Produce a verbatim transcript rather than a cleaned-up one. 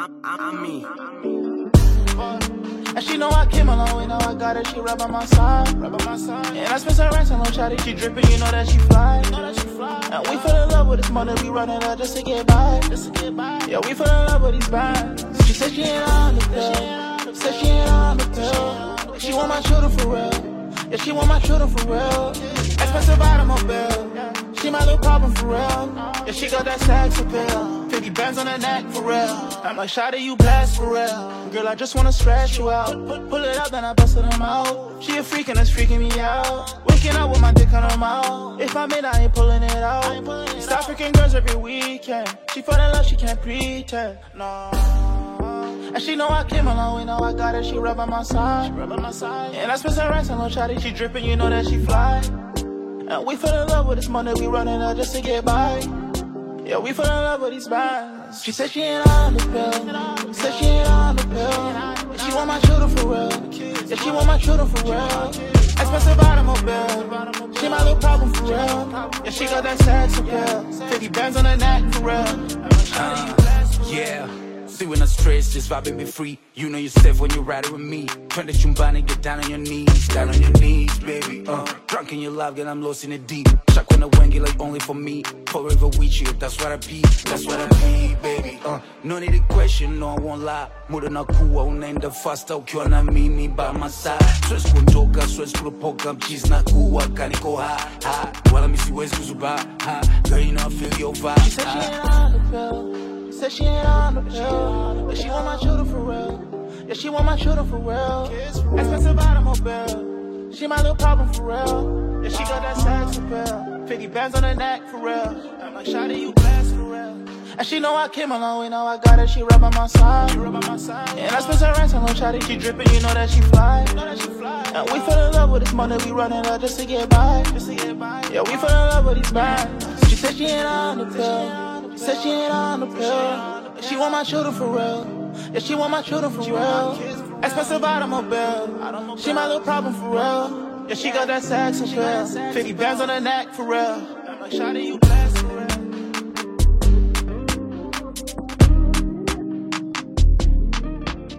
I'm me. And she know I came a long way, now I got her, she right by my side. Right by my side. And I spent some racks on no shawty, she drippin', you know that she fly. You know that she fly. And we fell in love with this money, we running up just to get by. Just to get by. Yeah, we fell in love with these bands. She said she ain't on the pill. Said she ain't on the pill. She want my children for real. Yeah, she want my children for real. Expensive automobile. She my little problem for real. Yeah, she got that sex appeal. fifty bands on her neck for real. I'm like, shawty, you blessed for real. Girl, I just wanna stretch you out. Pull, pull it up, then I bust it on my out. She a freak and it's freaking me out. Waking up with my dick on her mouth. If I'm in, I ain't pulling it out. Stop freaking girls every weekend. She fall in love, she can't pretend. No. And she know I came a long way, now I got her, she right by my side. She right by my side. And I spent some racks on no shawty, she drippin', you know that she fly. And we fell in love with this money, we running up just to get by. Yeah, we fell in love with these bands. She said she ain't on the pill. Said she ain't on the pill. And she want my children for real. Yeah, she want my children for real. Expensive automobile. She my little problem for real. Yeah, she got that sex appeal. fifty bands on her neck for real. Uh, yeah. See when I stress, just vibing me free. You know yourself when you're riding with me. Turn the chumbani, get down on your knees. Down on your knees, baby. Uh, drunk in your love, girl, I'm lost in the deep. Chuck on the wangy like only for me. Forever with you, that's what I be. That's what I be, baby. Uh, no need to question, no, I won't lie. Muda na kuwa, unaenda faster ukiwa na mimi by my side. Swezi kuondoka, swezi kulopoka, mchizi na kuwa kaniko ha, ha. Wala mi siwezi kuzuba, ha. Girl, you know I feel your vibe. She said she ain't on the pill. Said she ain't on the pill. But she want my children for real. Yeah, she want my children for real. Expensive automobile. She my little problem for real. Yeah, she got that sex appeal. fifty bands on her neck for real. I'm like, shawty, you blessed for real. And she know I came a long way, now I got her, she right by my side. She right by my side. And I spent some racks on no shawty, she drippin', you know that she fly. You know that she fly. And we fell in love with this money, we running up just to get by. Just to get by. Yeah, we fell in love with these bands. She said she ain't on the pill. Said she ain't on the pill. She want my children for real. Yeah, she want my children for real. Expensive automobile. She my little problem for real. Yeah, she got that sex appeal. fifty bands on her neck for real. I'm like, shawty, you blessed.